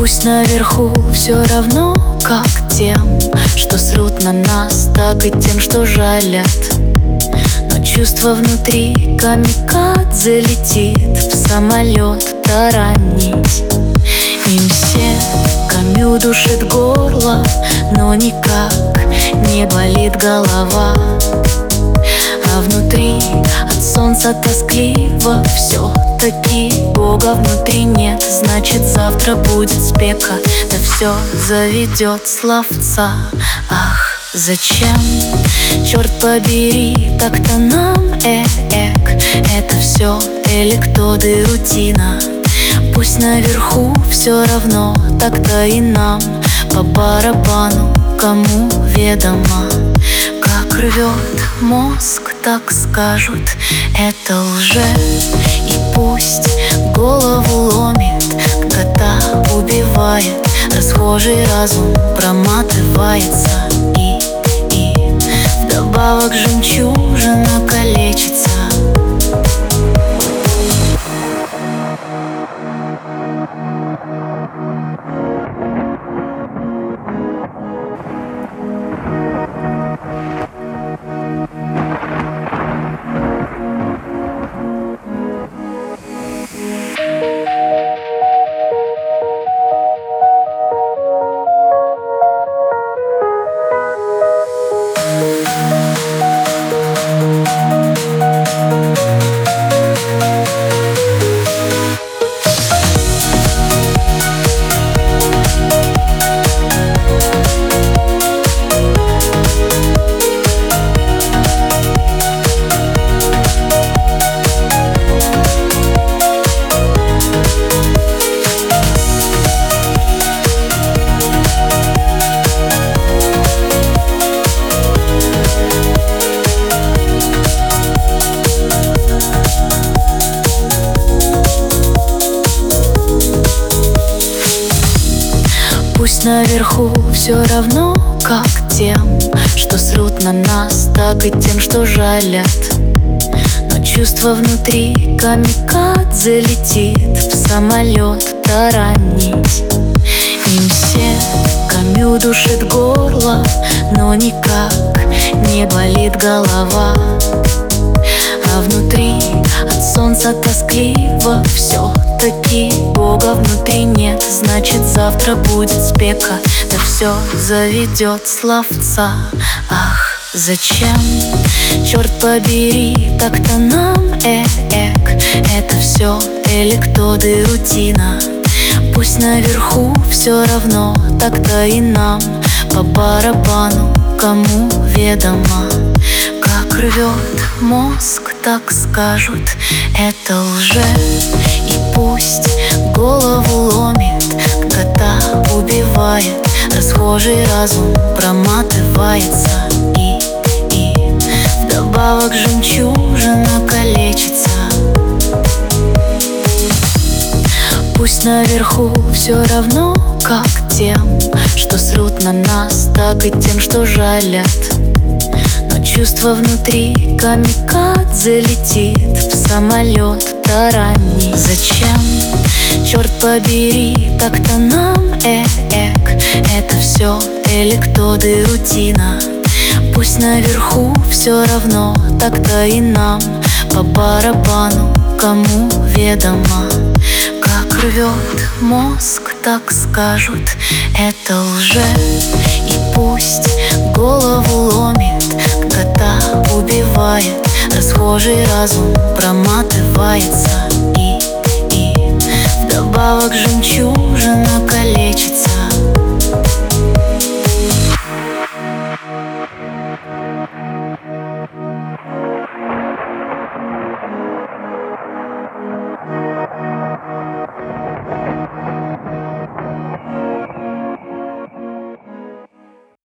Пусть наверху все равно, как тем, что срут на нас, так и тем, что жалят. Но чувство внутри камикадзе летит в самолет таранить. Им все камю душит горло, но никак не болит голова. А внутри от солнца тоскливо, все-таки Бога внутри нет. Значит, завтра будет спека, да все заведет словца. Ах, зачем, черт побери, так-то нам, это все электроды, рутина. Пусть наверху все равно, так-то и нам по барабану, кому ведомо. Как рвет мозг, так скажут, это лже. И пусть голову ломит, кота убивает, расхожий разум проматывается. И вдобавок жемчужина калечится. Пусть наверху все равно, как тем, что срут на нас, так и тем, что жалят. Но чувство внутри камикадзе летит в самолет таранить. Им все камю душит горло, но никак не болит голова. А внутри от солнца тоскливо, все-таки Бога внутри нет. Значит, завтра будет спека, да все заведет словца. Ах, зачем, черт побери, так-то нам, это все электроды, рутина. Пусть наверху все равно, так-то и нам по барабану, кому ведомо. Как рвет мозг, так скажут, это лже. И пусть голову ломит, кота убивает, расхожий разум проматывается. И вдобавок жемчужина калечится. Пусть наверху все равно, как тем, что срут на нас, так и тем, что жалят. Но чувство внутри камикадзе летит в самолет таранить. Зачем, черт побери, так-то нам, это все электроды, рутина. Пусть наверху все равно, так-то и нам по барабану, кому ведомо. Как рвет мозг, так скажут, это лже. И пусть голову ломит, кота убивает, расхожий разум проматывается. И вдобавок жемчужина калечится.